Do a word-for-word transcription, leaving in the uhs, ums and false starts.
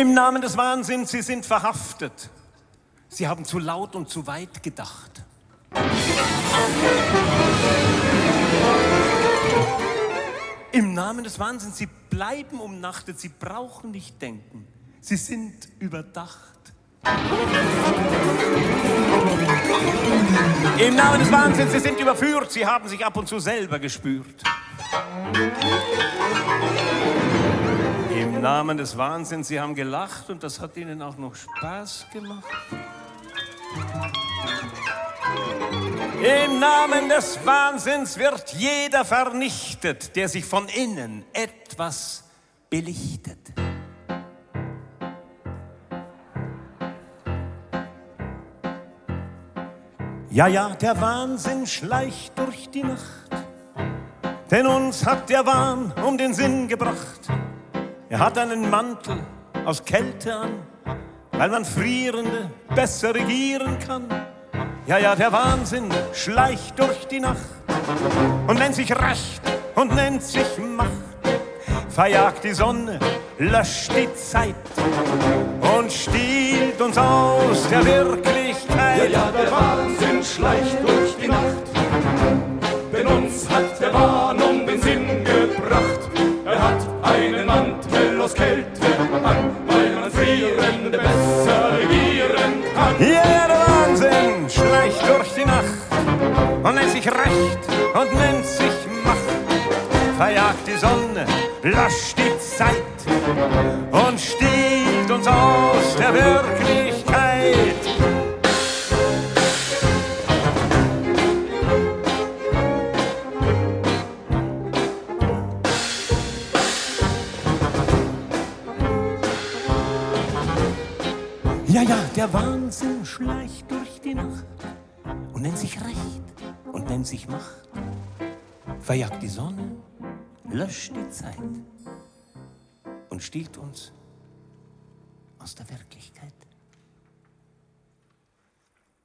Im Namen des Wahnsinns, Sie sind verhaftet. Sie haben zu laut und zu weit gedacht. Im Namen des Wahnsinns, Sie bleiben umnachtet, Sie brauchen nicht denken. Sie sind überdacht. Im Namen des Wahnsinns, Sie sind überführt, Sie haben sich ab und zu selber gespürt. Im Namen des Wahnsinns, Sie haben gelacht und das hat Ihnen auch noch Spaß gemacht. Im Namen des Wahnsinns wird jeder vernichtet, der sich von innen etwas belichtet. Ja, ja, der Wahnsinn schleicht durch die Nacht, denn uns hat der Wahn um den Sinn gebracht. Er hat einen Mantel aus Kälte an, weil man Frierende besser regieren kann. Ja, ja, der Wahnsinn schleicht durch die Nacht und nennt sich Recht und nennt sich Macht. Verjagt die Sonne, löscht die Zeit und stiehlt uns aus der Wirklichkeit. Ja, ja, der Wahnsinn schleicht durch die Nacht, denn uns hat der Wahn um den Sinn gebracht. Er hat einen Mantel aus Kälte an, weil man Frierende besser regieren kann. Ja, ja, der Wahnsinn schleicht durch die Nacht und nennt sich Recht und nennt sich Macht. Verjagt die Sonne, löscht die Zeit und stiehlt uns aus der Wirklichkeit. Ja, ja, der Wahnsinn schleicht durch die Nacht und nennt sich Recht und nennt sich Macht. Verjagt die Sonne, löscht die Zeit und stiehlt uns aus der Wirklichkeit.